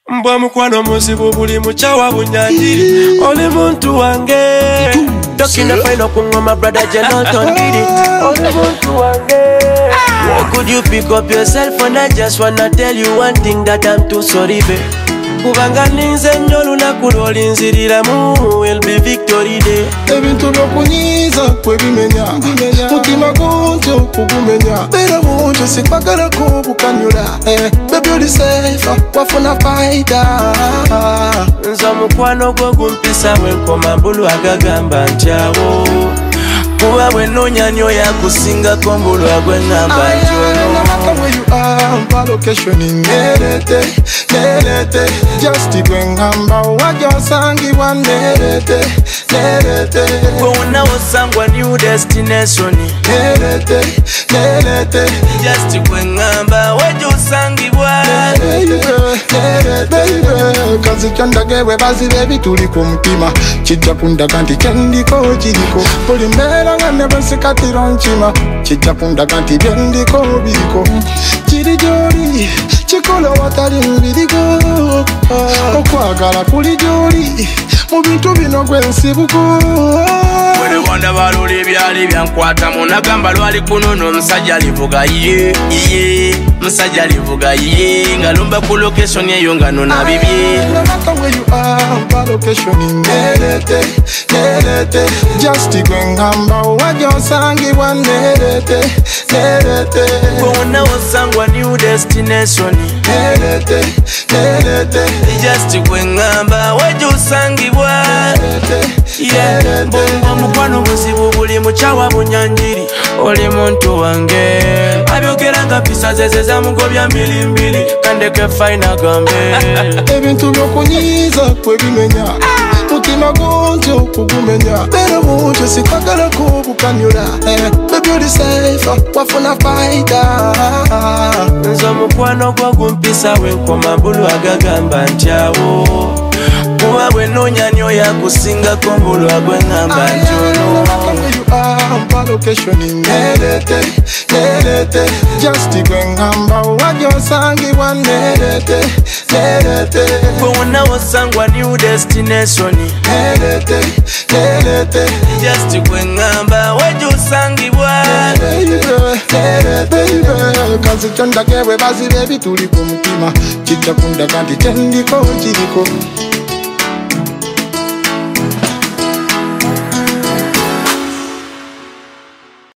Mbwa mukwano muzibu buli muchawa bunyanjiri. Oli muntu wange. Talking the final my brother Jonathan did it. Oli muntu wange. Could you pick up yourself and I just wanna tell you one thing that I'm too sorry, babe. Kubanga ninze nnyo lunaku lw'olinziriramu will be victory day. Ebintu by'okunyiiza kwe bimenya mutima gunjo kugumenya beera bungi sikwagalako bukanyula baby oli safe wafuna faida nze omukwano gwo gumpisa bwenkoma mbulu agagamba ntyawo kuba bwe nnoonya nnyo yakusingako mbulu agwengamba ntyono location nerete just gwengamba wajosangibwa nerete gwe wonna wosangwa new destination nerete just gwengamba wajosangibwa kazi kyondage bwe bazibe bituli ku mutima kijja kundaga nti kyendiko kiriko buli mbeera nga ne bwensikatiro nkima kijja kundaga nti byendiko biriko kiri gy'oli kikola watali mubirigo okwagala kuli gy'oli mu bintu bino gwensibuko Wanda balole ebyali byankwatamu nagamba lwali kunono omusajja alivuga ye musajja alivuga ye nga lumba ku location eyo nga nona bibye nerete just gwengamba wajosangibwa nerete wonna wosangwa new destination nerete just gwengamba wajosangibwa mbwa mukwano buzibu buli muchawa bunyanjiri oli muntu wange abyogera nga pisa zeze zamugobya mbili kandeke faina gambe ebintu by'okunyiiza kwe bimenya mutima gunjo kugumenya beera bungi sikwagalako bukanyula baby oli safe wafuna faida nze omukwano gwo gumpisa bwenkoma mbulu agagamba ntyawo kuba bwe nnoonya nnyo yakusingako mbulu agwengamba ntono location nerete just gwengamba wajosangibwa nerete gwe wonna wosangwa new destination nerete just gwengamba wajosangibwa kazi kyondage bwe bazibe bituli ku mutima kijja kundaga nti kyendiko kiriko